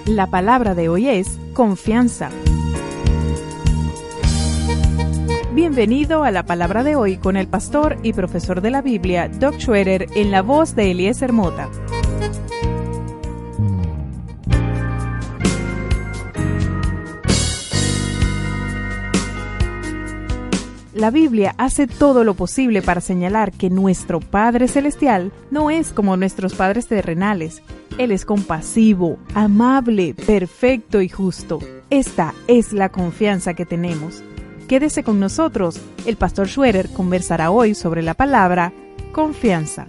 La palabra de hoy es confianza. Bienvenido a la palabra de hoy con el pastor y profesor de la Biblia, Doug Schroeder, en la voz de Eliezer Mota. La Biblia hace todo lo posible para señalar que nuestro Padre Celestial no es como nuestros padres terrenales. Él es compasivo, amable, perfecto y justo. Esta es la confianza que tenemos. Quédese con nosotros. El pastor Schroeder conversará hoy sobre la palabra confianza.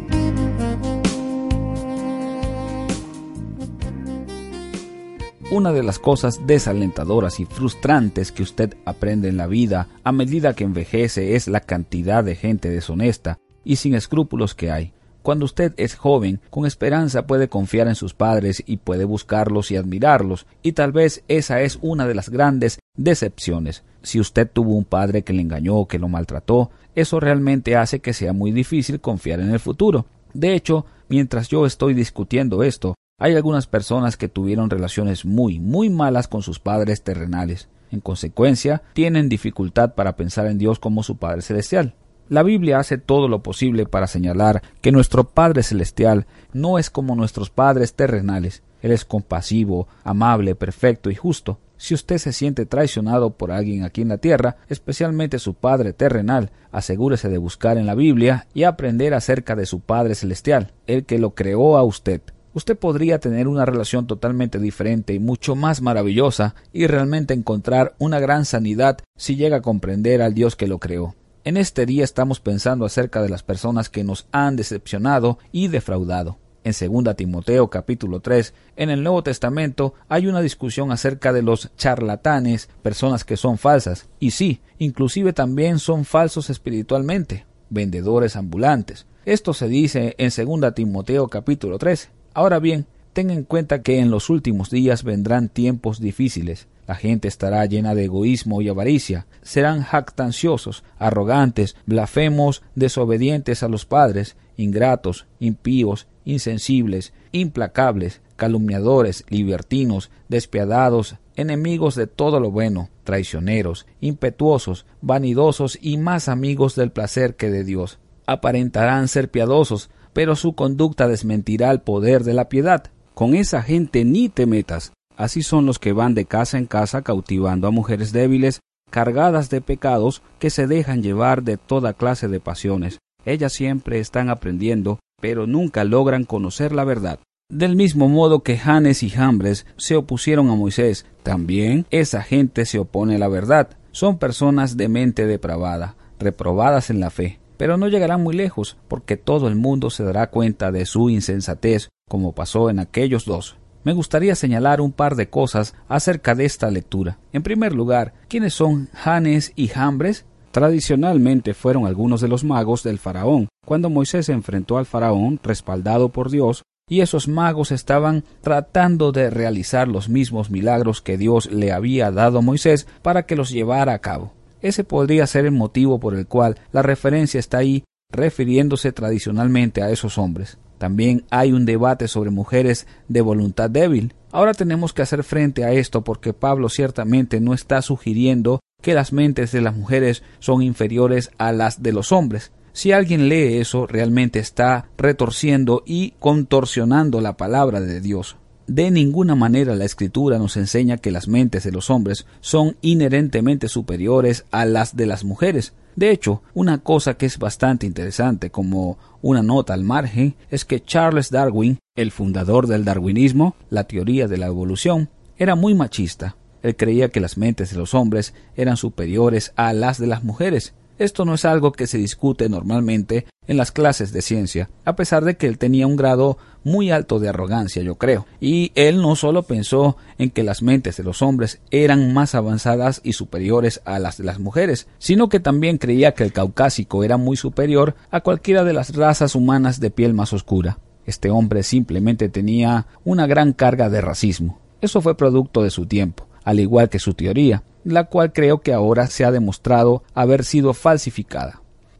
Una de las cosas desalentadoras y frustrantes que usted aprende en la vida a medida que envejece es la cantidad de gente deshonesta y sin escrúpulos que hay. Cuando usted es joven, con esperanza puede confiar en sus padres y puede buscarlos y admirarlos, y tal vez esa es una de las grandes decepciones. Si usted tuvo un padre que le engañó o que lo maltrató, eso realmente hace que sea muy difícil confiar en el futuro. De hecho, mientras yo estoy discutiendo esto, hay algunas personas que tuvieron relaciones muy malas con sus padres terrenales. En consecuencia, tienen dificultad para pensar en Dios como su Padre Celestial. La Biblia hace todo lo posible para señalar que nuestro Padre Celestial no es como nuestros padres terrenales. Él es compasivo, amable, perfecto y justo. Si usted se siente traicionado por alguien aquí en la tierra, especialmente su Padre terrenal, asegúrese de buscar en la Biblia y aprender acerca de su Padre Celestial, el que lo creó a usted. Usted podría tener una relación totalmente diferente y mucho más maravillosa y realmente encontrar una gran sanidad si llega a comprender al Dios que lo creó. En este día estamos pensando acerca de las personas que nos han decepcionado y defraudado. En 2 Timoteo capítulo 3, en el Nuevo Testamento, hay una discusión acerca de los charlatanes, personas que son falsas, y sí, inclusive también son falsos espiritualmente, vendedores ambulantes. Esto se dice en 2 Timoteo capítulo 3. Ahora bien, ten en cuenta que en los últimos días vendrán tiempos difíciles. La gente estará llena de egoísmo y avaricia. Serán jactanciosos, arrogantes, blasfemos, desobedientes a los padres, ingratos, impíos, insensibles, implacables, calumniadores, libertinos, despiadados, enemigos de todo lo bueno, traicioneros, impetuosos, vanidosos y más amigos del placer que de Dios. Aparentarán ser piadosos, pero su conducta desmentirá el poder de la piedad. Con esa gente ni te metas. Así son los que van de casa en casa cautivando a mujeres débiles, cargadas de pecados, que se dejan llevar de toda clase de pasiones. Ellas siempre están aprendiendo, pero nunca logran conocer la verdad. Del mismo modo que Janes y Jambres se opusieron a Moisés, también esa gente se opone a la verdad. Son personas de mente depravada, reprobadas en la fe. Pero no llegarán muy lejos, porque todo el mundo se dará cuenta de su insensatez, como pasó en aquellos dos. Me gustaría señalar un par de cosas acerca de esta lectura. En primer lugar, ¿quiénes son Janes y Jambres? Tradicionalmente fueron algunos de los magos del faraón, cuando Moisés se enfrentó al faraón, respaldado por Dios, y esos magos estaban tratando de realizar los mismos milagros que Dios le había dado a Moisés para que los llevara a cabo. Ese podría ser el motivo por el cual la referencia está ahí, refiriéndose tradicionalmente a esos hombres. También hay un debate sobre mujeres de voluntad débil. Ahora tenemos que hacer frente a esto porque Pablo ciertamente no está sugiriendo que las mentes de las mujeres son inferiores a las de los hombres. Si alguien lee eso, realmente está retorciendo y contorsionando la palabra de Dios. De ninguna manera la Escritura nos enseña que las mentes de los hombres son inherentemente superiores a las de las mujeres. De hecho, una cosa que es bastante interesante como una nota al margen es que Charles Darwin, el fundador del darwinismo, la teoría de la evolución, era muy machista. Él creía que las mentes de los hombres eran superiores a las de las mujeres. Esto no es algo que se discute normalmente en las clases de ciencia, a pesar de que él tenía un grado muy alto de arrogancia, yo creo. Y él no solo pensó en que las mentes de los hombres eran más avanzadas y superiores a las de las mujeres, sino que también creía que el caucásico era muy superior a cualquiera de las razas humanas de piel más oscura. Este hombre simplemente tenía una gran carga de racismo. Eso fue producto de su tiempo, al igual que su teoría, la cual creo que ahora se ha demostrado haber sido falsificada.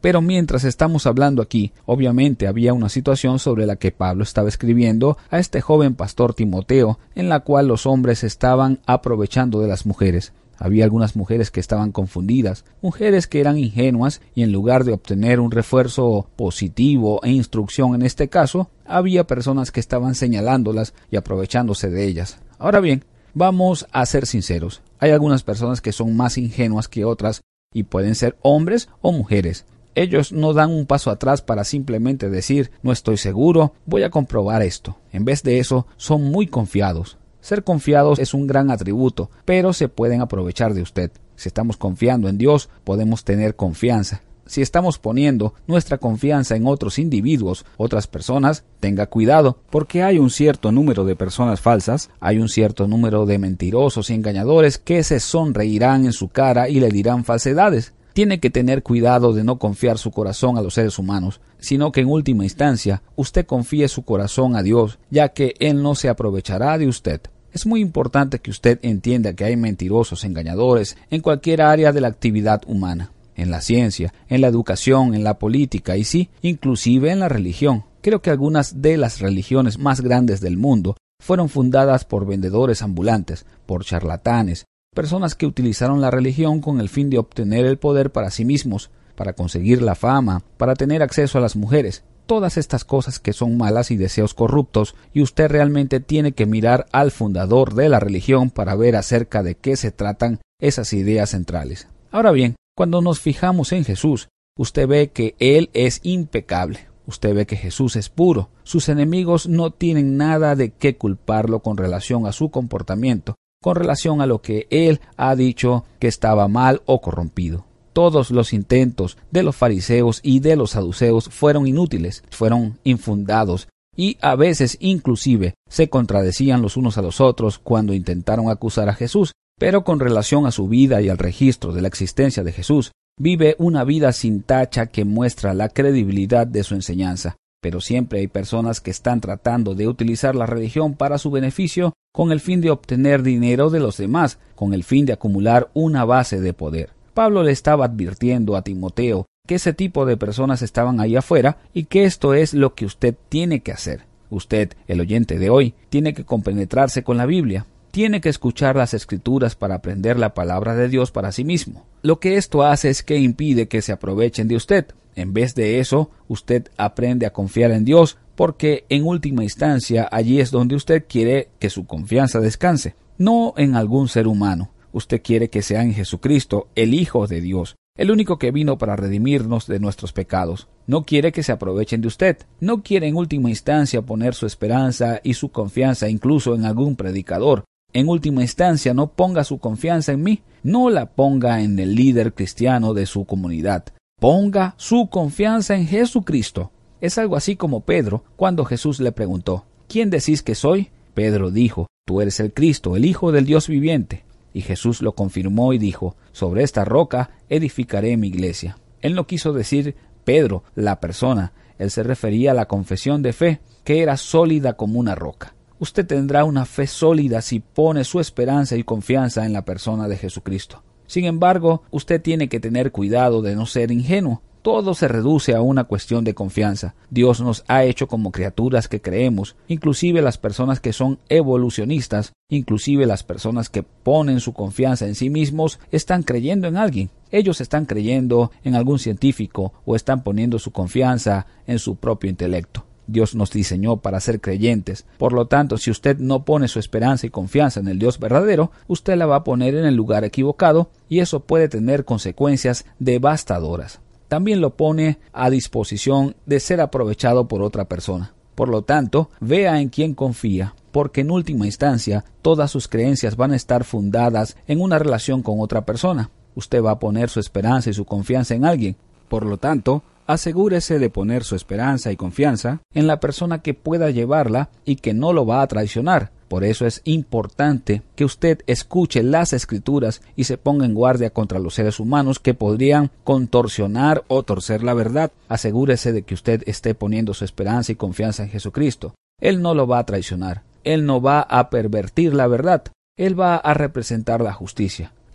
Pero mientras estamos hablando aquí, obviamente había una situación sobre la que Pablo estaba escribiendo a este joven pastor Timoteo, en la cual los hombres estaban aprovechando de las mujeres. Había algunas mujeres que estaban confundidas, mujeres que eran ingenuas y en lugar de obtener un refuerzo positivo e instrucción en este caso, había personas que estaban señalándolas y aprovechándose de ellas. Ahora bien, vamos a ser sinceros. Hay algunas personas que son más ingenuas que otras y pueden ser hombres o mujeres. Ellos no dan un paso atrás para simplemente decir, no estoy seguro, voy a comprobar esto. En vez de eso, son muy confiados. Ser confiados es un gran atributo, pero se pueden aprovechar de usted. Si estamos confiando en Dios, podemos tener confianza. Si estamos poniendo nuestra confianza en otros individuos, otras personas, tenga cuidado, porque hay un cierto número de personas falsas, hay un cierto número de mentirosos y engañadores que se sonreirán en su cara y le dirán falsedades. Tiene que tener cuidado de no confiar su corazón a los seres humanos, sino que en última instancia usted confíe su corazón a Dios, ya que Él no se aprovechará de usted. Es muy importante que usted entienda que hay mentirosos, engañadores en cualquier área de la actividad humana, en la ciencia, en la educación, en la política y sí, inclusive en la religión. Creo que algunas de las religiones más grandes del mundo fueron fundadas por vendedores ambulantes, por charlatanes, personas que utilizaron la religión con el fin de obtener el poder para sí mismos, para conseguir la fama, para tener acceso a las mujeres. Todas estas cosas que son malas y deseos corruptos, y usted realmente tiene que mirar al fundador de la religión para ver acerca de qué se tratan esas ideas centrales. Ahora bien, cuando nos fijamos en Jesús, usted ve que Él es impecable. Usted ve que Jesús es puro. Sus enemigos no tienen nada de qué culparlo con relación a su comportamiento, con relación a lo que Él ha dicho que estaba mal o corrompido. Todos los intentos de los fariseos y de los saduceos fueron inútiles, fueron infundados y a veces inclusive se contradecían los unos a los otros cuando intentaron acusar a Jesús, pero con relación a su vida y al registro de la existencia de Jesús, vive una vida sin tacha que muestra la credibilidad de su enseñanza. Pero siempre hay personas que están tratando de utilizar la religión para su beneficio con el fin de obtener dinero de los demás, con el fin de acumular una base de poder. Pablo le estaba advirtiendo a Timoteo que ese tipo de personas estaban ahí afuera y que esto es lo que usted tiene que hacer. Usted, el oyente de hoy, tiene que compenetrarse con la Biblia. Tiene que escuchar las Escrituras para aprender la palabra de Dios para sí mismo. Lo que esto hace es que impide que se aprovechen de usted. En vez de eso, usted aprende a confiar en Dios, porque en última instancia allí es donde usted quiere que su confianza descanse, no en algún ser humano. Usted quiere que sea en Jesucristo, el Hijo de Dios, el único que vino para redimirnos de nuestros pecados. No quiere que se aprovechen de usted. No quiere en última instancia poner su esperanza y su confianza incluso en algún predicador. En última instancia, no ponga su confianza en mí. No la ponga en el líder cristiano de su comunidad. Ponga su confianza en Jesucristo. Es algo así como Pedro, cuando Jesús le preguntó, ¿quién decís que soy? Pedro dijo, tú eres el Cristo, el Hijo del Dios viviente. Y Jesús lo confirmó y dijo, sobre esta roca edificaré mi iglesia. Él no quiso decir Pedro, la persona. Él se refería a la confesión de fe, que era sólida como una roca. Usted tendrá una fe sólida si pone su esperanza y confianza en la persona de Jesucristo. Sin embargo, usted tiene que tener cuidado de no ser ingenuo. Todo se reduce a una cuestión de confianza. Dios nos ha hecho como criaturas que creemos, inclusive las personas que son evolucionistas, inclusive las personas que ponen su confianza en sí mismos, están creyendo en alguien. Ellos están creyendo en algún científico o están poniendo su confianza en su propio intelecto. Dios nos diseñó para ser creyentes. Por lo tanto, si usted no pone su esperanza y confianza en el Dios verdadero, usted la va a poner en el lugar equivocado y eso puede tener consecuencias devastadoras. También lo pone a disposición de ser aprovechado por otra persona. Por lo tanto, vea en quién confía, porque en última instancia todas sus creencias van a estar fundadas en una relación con otra persona. Usted va a poner su esperanza y su confianza en alguien. Por lo tanto, asegúrese de poner su esperanza y confianza en la persona que pueda llevarla y que no lo va a traicionar. Por eso es importante que usted escuche las Escrituras y se ponga en guardia contra los seres humanos que podrían contorsionar o torcer la verdad. Asegúrese de que usted esté poniendo su esperanza y confianza en Jesucristo. Él no lo va a traicionar. Él no va a pervertir la verdad. Él va a representar la justicia.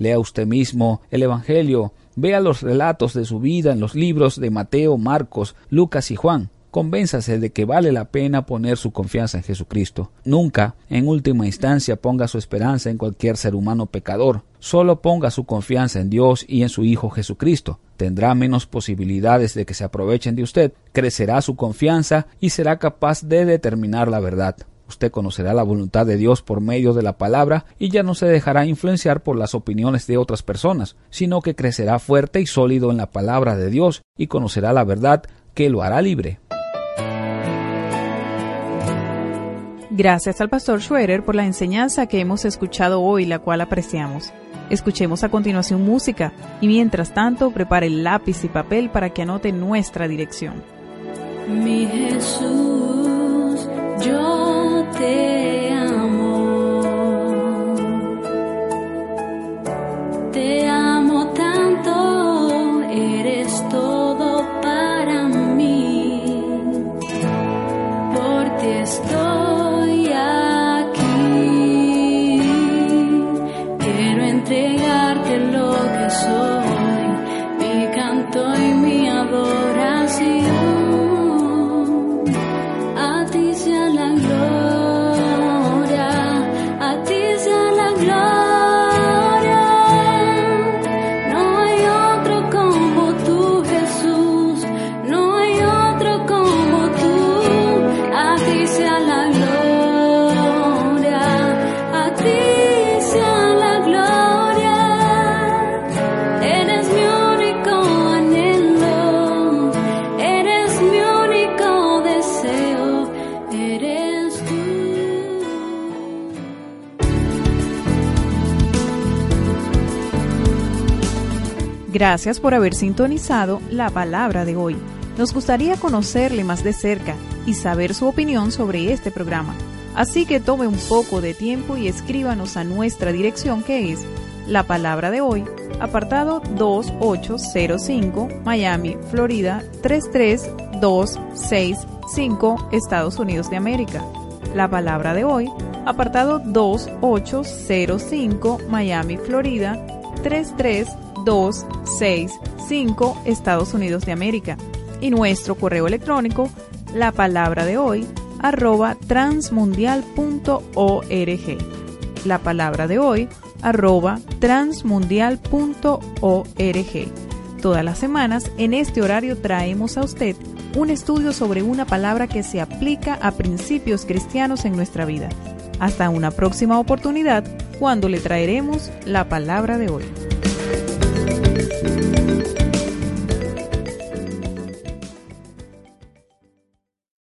Lea usted mismo el Evangelio, vea los relatos de su vida en los libros de Mateo, Marcos, Lucas y Juan. Convénzase de que vale la pena poner su confianza en Jesucristo. Nunca, en última instancia, ponga su esperanza en cualquier ser humano pecador. Solo ponga su confianza en Dios y en su Hijo Jesucristo. Tendrá menos posibilidades de que se aprovechen de usted, crecerá su confianza y será capaz de determinar la verdad. Usted conocerá la voluntad de Dios por medio de la palabra y ya no se dejará influenciar por las opiniones de otras personas, sino que crecerá fuerte y sólido en la palabra de Dios y conocerá la verdad que lo hará libre. Gracias al pastor Schroeder por la enseñanza que hemos escuchado hoy, la cual apreciamos. Escuchemos a continuación música y mientras tanto prepare lápiz y papel para que anote nuestra dirección. Mi Jesús, yo te amo. Te amo tanto, eres todo para mí. Por ti estoy aquí. Quiero entregarte lo que soy, mi canto y mi adoración. A ti sea la gloria, a ti sea la gloria. No hay otro como tú, Jesús, no hay otro como tú. A ti sea la gloria, a ti sea la gloria. Eres mi único anhelo, eres mi único deseo, eres tú. Gracias por haber sintonizado la palabra de hoy. Nos gustaría conocerle más de cerca y saber su opinión sobre este programa. Así que tome un poco de tiempo y escríbanos a nuestra dirección, que es La Palabra de Hoy, apartado 2805, Miami, Florida 33265, Estados Unidos de América. La Palabra de Hoy, apartado 2805, Miami, Florida 33265, Estados Unidos de América. Y nuestro correo electrónico, lapalabradehoy@transmundial.org. lapalabradehoy@transmundial.org. Todas las semanas en este horario traemos a usted un estudio sobre una palabra que se aplica a principios cristianos en nuestra vida. Hasta una próxima oportunidad, cuando le traeremos la palabra de hoy.